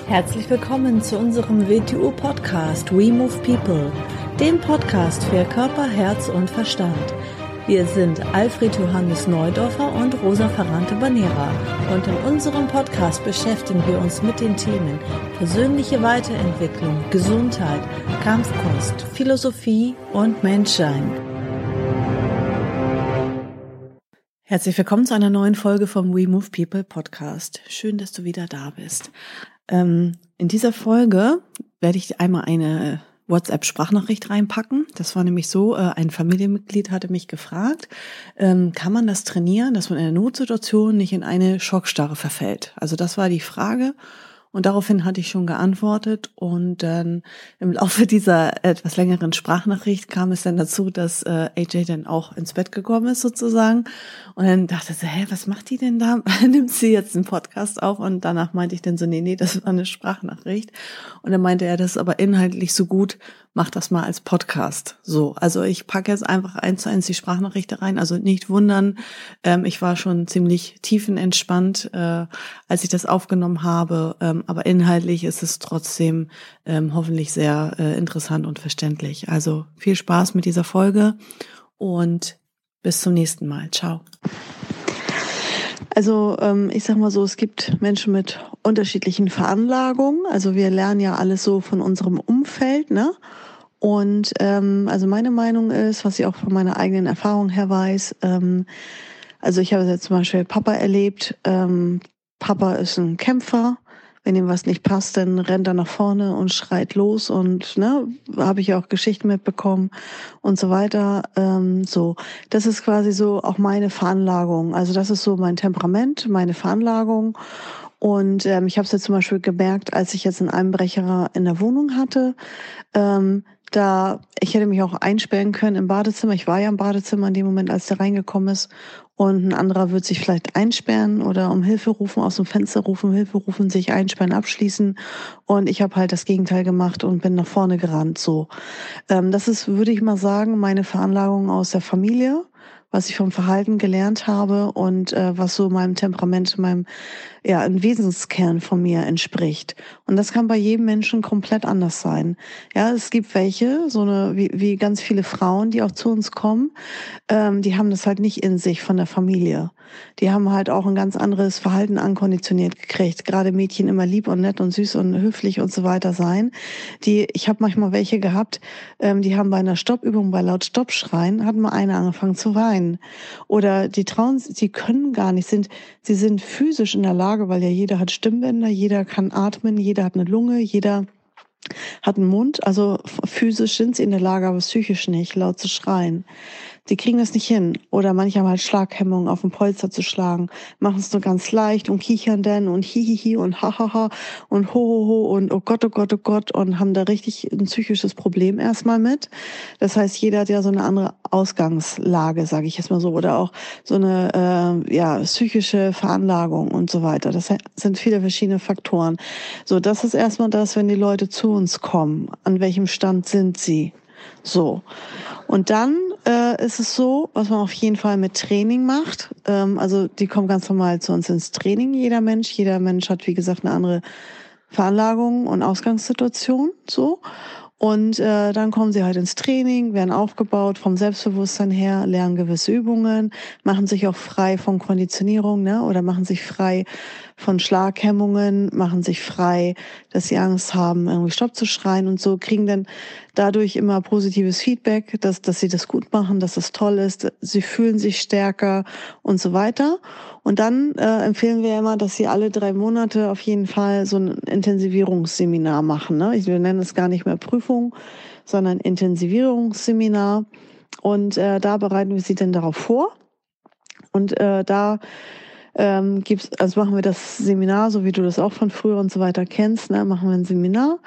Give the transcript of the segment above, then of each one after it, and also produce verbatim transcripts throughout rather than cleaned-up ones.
Herzlich willkommen zu unserem W T U-Podcast We Move People, dem Podcast für Körper, Herz und Verstand. Wir sind Alfred Johannes Neudorfer und Rosa Ferrante-Banera und in unserem Podcast beschäftigen wir uns mit den Themen persönliche Weiterentwicklung, Gesundheit, Kampfkunst, Philosophie und Menschsein. Herzlich willkommen zu einer neuen Folge vom We Move People Podcast. Schön, dass du wieder da bist. Ähm, in dieser Folge werde ich einmal eine WhatsApp-Sprachnachricht reinpacken. Das war nämlich so, äh, ein Familienmitglied hatte mich gefragt, ähm, kann man das trainieren, dass man in einer Notsituation nicht in eine Schockstarre verfällt? Also das war die Frage. Und daraufhin hatte ich schon geantwortet und dann im Laufe dieser etwas längeren Sprachnachricht kam es dann dazu, dass äh, A J dann auch ins Bett gekommen ist sozusagen. Und dann dachte sie, hä, was macht die denn da? Nimmt sie jetzt einen Podcast auf? Und danach meinte ich dann so, nee, nee, das war eine Sprachnachricht. Und dann meinte er, das ist aber inhaltlich so gut, mach das mal als Podcast. So, also ich packe jetzt einfach eins zu eins die Sprachnachricht rein. Also nicht wundern, ähm, ich war schon ziemlich tiefenentspannt, äh, als ich das aufgenommen habe. Ähm, aber inhaltlich ist es trotzdem ähm, hoffentlich sehr äh, interessant und verständlich. Also viel Spaß mit dieser Folge und bis zum nächsten Mal. Ciao. Also ähm, ich sag mal so, es gibt Menschen mit unterschiedlichen Veranlagungen. Also wir lernen ja alles so von unserem Umfeld, ne? Und ähm, also meine Meinung ist, was ich auch von meiner eigenen Erfahrung her weiß, ähm, also ich habe jetzt zum Beispiel Papa erlebt. Ähm, Papa ist ein Kämpfer. Wenn ihm was nicht passt, dann rennt er nach vorne und schreit los und ne, habe ich auch Geschichten mitbekommen und so weiter. Ähm, so, das ist quasi so auch meine Veranlagung. Also das ist so mein Temperament, meine Veranlagung. Und ähm, ich habe es jetzt zum Beispiel gemerkt, als ich jetzt einen Einbrecher in der Wohnung hatte. Ähm, da ich hätte mich auch einsperren können im Badezimmer. Ich war ja im Badezimmer in dem Moment, als der reingekommen ist. Und ein anderer wird sich vielleicht einsperren oder um Hilfe rufen, aus dem Fenster rufen, Hilfe rufen, sich einsperren, abschließen. Und ich habe halt das Gegenteil gemacht und bin nach vorne gerannt. So, ähm, das ist, würde ich mal sagen, meine Veranlagung aus der Familie, was ich vom Verhalten gelernt habe und äh, was so meinem Temperament, meinem ja ein Wesenskern von mir entspricht. Und das kann bei jedem Menschen komplett anders sein. Ja, es gibt welche, so eine wie, wie ganz viele Frauen, die auch zu uns kommen, ähm, die haben das halt nicht in sich von der Familie. Die haben halt auch ein ganz anderes Verhalten ankonditioniert gekriegt. Gerade Mädchen immer lieb und nett und süß und höflich und so weiter sein. Die, ich habe manchmal welche gehabt, ähm, die haben bei einer Stoppübung, bei laut Stopp schreien, hat mal eine angefangen zu weinen. Oder die trauen, die können gar nicht, sind, sie sind physisch in der Lage, weil ja jeder hat Stimmbänder, jeder kann atmen, jeder hat eine Lunge, jeder hat einen Mund. Also physisch sind sie in der Lage, aber psychisch nicht, laut zu schreien. Die kriegen das nicht hin. Oder manche haben halt Schlaghemmungen, auf dem Polster zu schlagen, machen es nur ganz leicht und kichern dann und hihihi und hahaha und hohoho und oh Gott, oh Gott, oh Gott und haben da richtig ein psychisches Problem erstmal mit. Das heißt, jeder hat ja so eine andere Ausgangslage, sage ich jetzt mal so, oder auch so eine äh, ja psychische Veranlagung und so weiter. Das sind viele verschiedene Faktoren. So, das ist erstmal das, wenn die Leute zu uns kommen. An welchem Stand sind sie? So. Und dann äh, ist es so, was man auf jeden Fall mit Training macht. Ähm, also die kommen ganz normal zu uns ins Training, jeder Mensch. Jeder Mensch hat, wie gesagt, eine andere Veranlagung und Ausgangssituation. So. Und äh, dann kommen sie halt ins Training, werden aufgebaut vom Selbstbewusstsein her, lernen gewisse Übungen, machen sich auch frei von Konditionierung, ne, oder machen sich frei von Schlaghemmungen, machen sich frei, dass sie Angst haben, irgendwie Stopp zu schreien und so, kriegen dann dadurch immer positives Feedback, dass dass sie das gut machen, dass das toll ist, sie fühlen sich stärker und so weiter. Und dann äh, empfehlen wir immer, dass sie alle drei Monate auf jeden Fall so ein Intensivierungsseminar machen. Ne? Ich, wir nennen es gar nicht mehr Prüfung, sondern Intensivierungsseminar. Und äh, da bereiten wir sie dann darauf vor. Und äh, da ähm, gibt's, also machen wir das Seminar, so wie du das auch von früher und so weiter kennst, ne? Machen wir ein Seminar.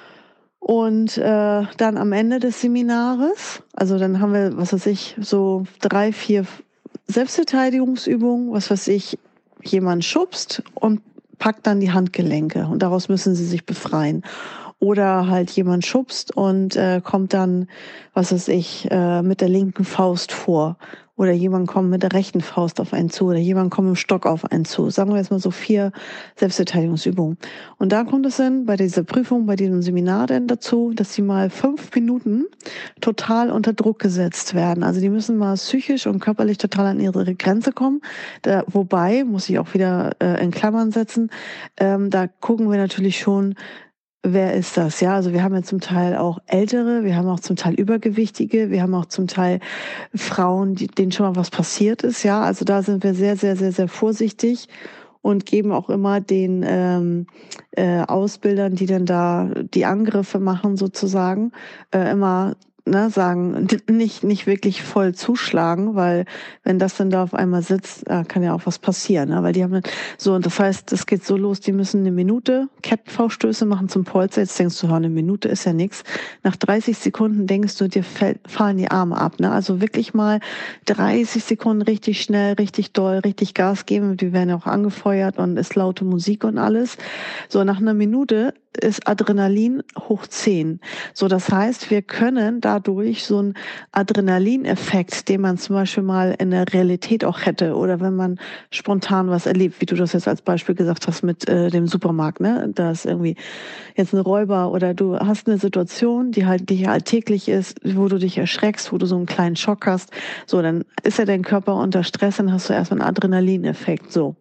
Und äh, dann am Ende des Seminares, also dann haben wir, was weiß ich, so drei, vier Selbstverteidigungsübungen, was weiß ich, jemand schubst und packt dann die Handgelenke und daraus müssen sie sich befreien. Oder halt jemand schubst und äh, kommt dann, was weiß ich, äh, mit der linken Faust vor oder jemand kommt mit der rechten Faust auf einen zu oder jemand kommt mit dem Stock auf einen zu. Sagen wir jetzt mal so vier Selbstverteidigungsübungen. Und da kommt es dann bei dieser Prüfung, bei diesem Seminar dann dazu, dass sie mal fünf Minuten total unter Druck gesetzt werden. Also die müssen mal psychisch und körperlich total an ihre Grenze kommen. Da, wobei, muss ich auch wieder äh, in Klammern setzen, ähm, da gucken wir natürlich schon, wer ist das? Ja, also wir haben ja zum Teil auch Ältere, wir haben auch zum Teil Übergewichtige, wir haben auch zum Teil Frauen, die, denen schon mal was passiert ist. Ja, also da sind wir sehr, sehr, sehr, sehr vorsichtig und geben auch immer den ähm, äh, Ausbildern, die dann da die Angriffe machen sozusagen, äh, immer ne, sagen, nicht, nicht wirklich voll zuschlagen, weil wenn das dann da auf einmal sitzt, äh, kann ja auch was passieren. Ne? Weil die haben dann, so, und das heißt, es geht so los, die müssen eine Minute Kettenfauststöße machen zum Polster. Jetzt denkst du, ja, eine Minute ist ja nichts. Nach dreißig Sekunden denkst du, dir fällt, fallen die Arme ab. Ne? Also wirklich mal dreißig Sekunden richtig schnell, richtig doll, richtig Gas geben. Die werden ja auch angefeuert und ist laute Musik und alles. So, nach einer Minute ist Adrenalin hoch zehn. So, das heißt, wir können dadurch so einen Adrenalineffekt, den man zum Beispiel mal in der Realität auch hätte oder wenn man spontan was erlebt, wie du das jetzt als Beispiel gesagt hast mit äh, dem Supermarkt, ne? Da ist irgendwie jetzt ein Räuber oder du hast eine Situation, die halt dich alltäglich ist, wo du dich erschreckst, wo du so einen kleinen Schock hast. So, dann ist ja dein Körper unter Stress, dann hast du erstmal einen Adrenalineffekt. So.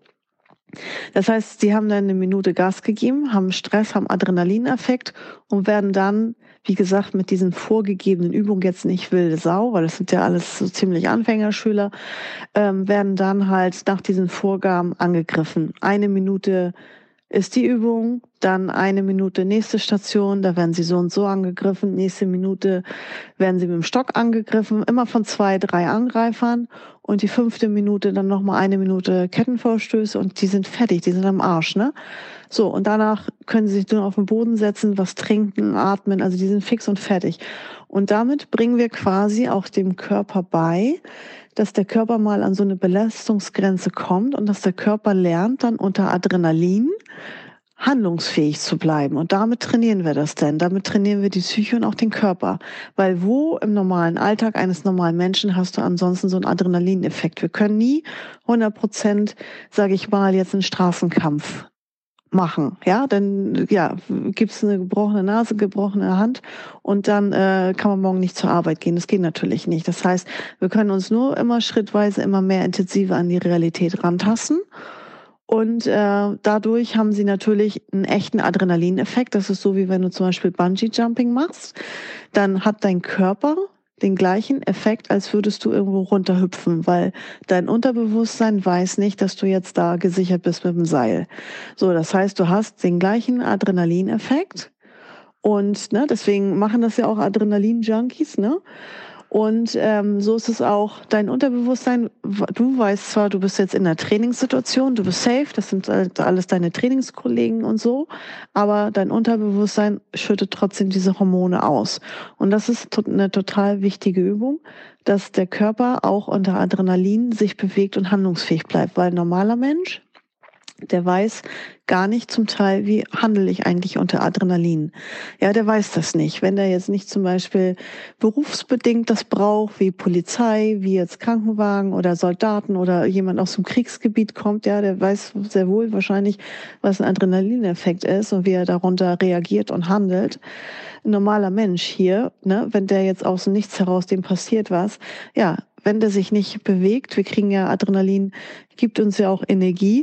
Das heißt, sie haben dann eine Minute Gas gegeben, haben Stress, haben Adrenalineffekt und werden dann, wie gesagt, mit diesen vorgegebenen Übungen, jetzt nicht wilde Sau, weil das sind ja alles so ziemlich Anfängerschüler, ähm, werden dann halt nach diesen Vorgaben angegriffen. Eine Minute ist die Übung, dann eine Minute nächste Station, da werden sie so und so angegriffen, nächste Minute werden sie mit dem Stock angegriffen, immer von zwei, drei Angreifern und die fünfte Minute dann nochmal eine Minute Kettenvorstöße und die sind fertig, die sind am Arsch, ne? So, und danach können sie sich nur auf den Boden setzen, was trinken, atmen, also die sind fix und fertig. Und damit bringen wir quasi auch dem Körper bei, dass der Körper mal an so eine Belastungsgrenze kommt und dass der Körper lernt, dann unter Adrenalin handlungsfähig zu bleiben. Und damit trainieren wir das denn. Damit trainieren wir die Psyche und auch den Körper. Weil wo im normalen Alltag eines normalen Menschen hast du ansonsten so einen Adrenalineffekt? Wir können nie hundert Prozent, sage ich mal, jetzt einen Straßenkampf machen, ja, dann ja, gibt's eine gebrochene Nase, gebrochene Hand und dann äh, kann man morgen nicht zur Arbeit gehen. Das geht natürlich nicht. Das heißt, wir können uns nur immer schrittweise immer mehr intensiver an die Realität rantasten und äh, dadurch haben sie natürlich einen echten Adrenalineffekt. Das ist so, wie wenn du zum Beispiel Bungee-Jumping machst, dann hat dein Körper den gleichen Effekt, als würdest du irgendwo runterhüpfen, weil dein Unterbewusstsein weiß nicht, dass du jetzt da gesichert bist mit dem Seil. So, das heißt, du hast den gleichen Adrenalineffekt und ne, deswegen machen das ja auch Adrenalin-Junkies, ne? Und ähm, so ist es auch dein Unterbewusstsein. Du weißt zwar, du bist jetzt in einer Trainingssituation, du bist safe, das sind alles deine Trainingskollegen und so, aber dein Unterbewusstsein schüttet trotzdem diese Hormone aus. Und das ist eine total wichtige Übung, dass der Körper auch unter Adrenalin sich bewegt und handlungsfähig bleibt, weil ein normaler Mensch, der weiß gar nicht zum Teil, wie handle ich eigentlich unter Adrenalin. Ja, der weiß das nicht. Wenn der jetzt nicht zum Beispiel berufsbedingt das braucht, wie Polizei, wie jetzt Krankenwagen oder Soldaten oder jemand aus dem Kriegsgebiet kommt, ja, der weiß sehr wohl wahrscheinlich, was ein Adrenalineffekt ist und wie er darunter reagiert und handelt. Ein normaler Mensch hier, ne, wenn der jetzt aus dem Nichts heraus dem passiert was, ja, wenn der sich nicht bewegt, wir kriegen ja Adrenalin, gibt uns ja auch Energie.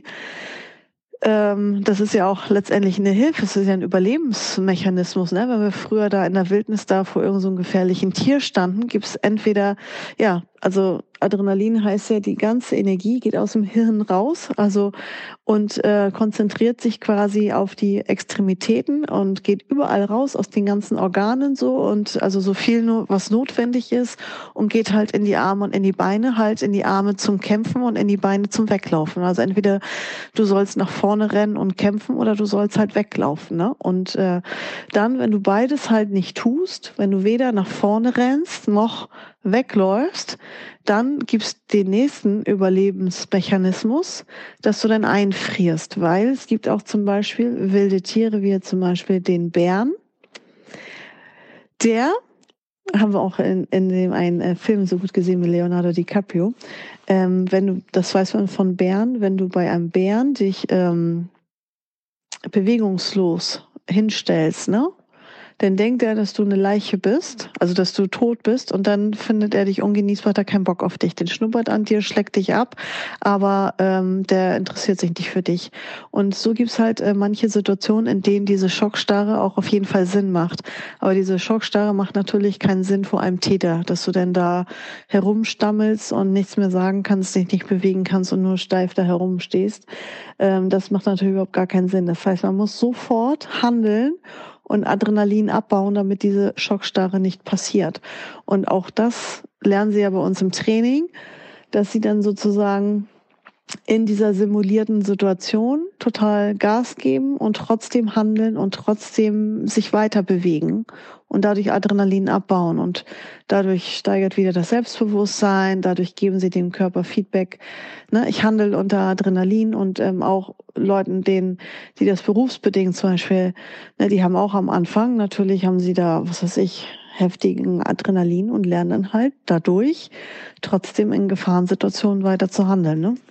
Ähm, das ist ja auch letztendlich eine Hilfe, es ist ja ein Überlebensmechanismus, ne? Wenn wir früher da in der Wildnis da vor irgendeinem so einem gefährlichen Tier standen, gibt's entweder, ja, also Adrenalin heißt ja, die ganze Energie geht aus dem Hirn raus, also und äh, konzentriert sich quasi auf die Extremitäten und geht überall raus aus den ganzen Organen so und also so viel nur, was notwendig ist und geht halt in die Arme und in die Beine, halt in die Arme zum Kämpfen und in die Beine zum Weglaufen. Also entweder du sollst nach vorne rennen und kämpfen oder du sollst halt weglaufen, ne? Und äh, dann, wenn du beides halt nicht tust, wenn du weder nach vorne rennst noch wegläufst, dann gibt's den nächsten Überlebensmechanismus, dass du dann einfrierst, weil es gibt auch zum Beispiel wilde Tiere, wie zum Beispiel den Bären, der haben wir auch in, in dem einen äh, Film so gut gesehen mit Leonardo DiCaprio. Ähm, wenn du, das weiß man von Bären, wenn du bei einem Bären dich ähm, bewegungslos hinstellst, ne? Dann denkt er, dass du eine Leiche bist, also dass du tot bist, und dann findet er dich ungenießbar, hat er keinen Bock auf dich. Den schnuppert an dir, schlägt dich ab, aber ähm, der interessiert sich nicht für dich. Und so gibt's halt äh, manche Situationen, in denen diese Schockstarre auch auf jeden Fall Sinn macht. Aber diese Schockstarre macht natürlich keinen Sinn vor einem Täter, dass du denn da herumstammelst und nichts mehr sagen kannst, dich nicht bewegen kannst und nur steif da herumstehst. Ähm, das macht natürlich überhaupt gar keinen Sinn. Das heißt, man muss sofort handeln und Adrenalin abbauen, damit diese Schockstarre nicht passiert. Und auch das lernen sie ja bei uns im Training, dass sie dann sozusagen in dieser simulierten Situation total Gas geben und trotzdem handeln und trotzdem sich weiter bewegen und dadurch Adrenalin abbauen. Und dadurch steigert wieder das Selbstbewusstsein, dadurch geben sie dem Körper Feedback. Ne, ich handle unter Adrenalin, und ähm, auch Leuten, denen, die das berufsbedingt zum Beispiel, ne, die haben auch am Anfang, natürlich haben sie da, was weiß ich, heftigen Adrenalin und lernen dann halt dadurch trotzdem in Gefahrensituationen weiter zu handeln. Ne?